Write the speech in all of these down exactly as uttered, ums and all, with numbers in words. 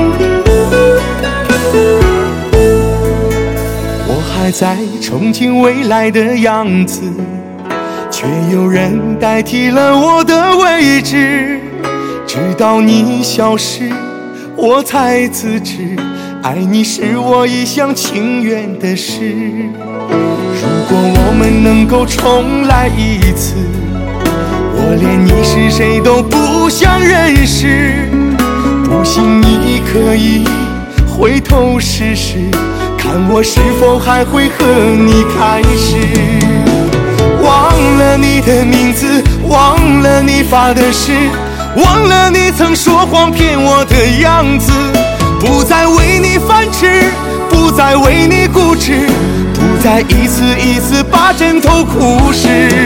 我还在憧憬未来的样子，却有人代替了我的位置。直到你消失，我才自知，爱你是我一厢情愿的事。如果我们能够重来一次，我连你是谁都不想认识。不信你可以回头试试，看我是否还会和你开始。忘了你的名字，忘了你发的誓，忘了你曾说谎骗我的样子。不再为你反痴，不再为你固执，不再一次一次把枕头哭湿。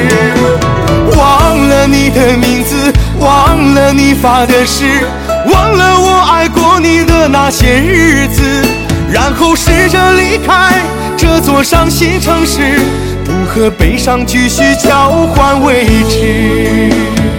忘了你的名字，忘了你发的誓，忘了我爱过你的那些日子，然后试着离开这座伤心城市，不和悲伤继续交换位置。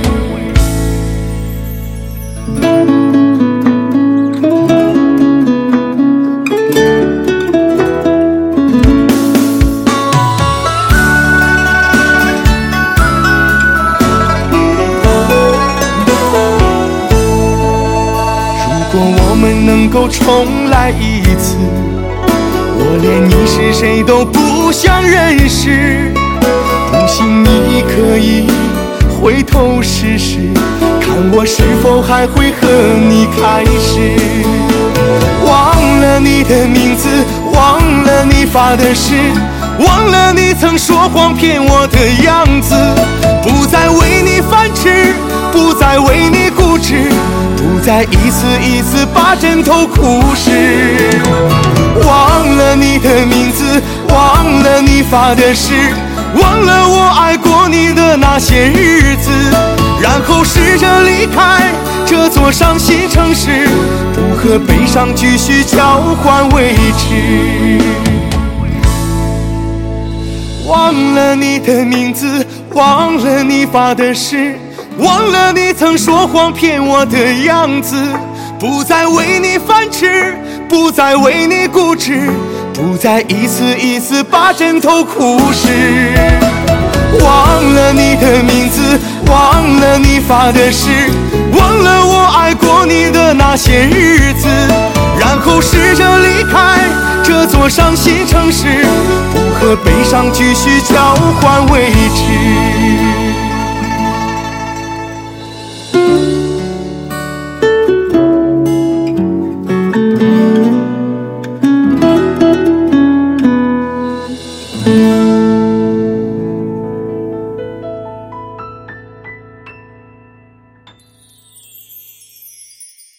如果我们能够重来一次，我连你是谁都不想认识。不信你可以回头试试，看我是否还会和你开始。忘了你的名字，忘了你发的誓，忘了你曾说谎骗我的样子。不再为你反痴，不再为你固执，不再一次一次把枕头哭湿。忘了你的名字，忘了你发的誓，忘了我爱过你的那些日子，然后试着离开这座伤心城市，不和悲伤继续交换位置。忘了你的名字，忘了你发的誓，忘了你曾说谎骗我的样子。不再为你反痴，不再为你固执，不再一次一次把枕头哭湿。忘了你的名字，忘了你发的誓，忘了我爱过你的那些日子，然后试着离开这座伤心城市，不和悲伤继续交换位置。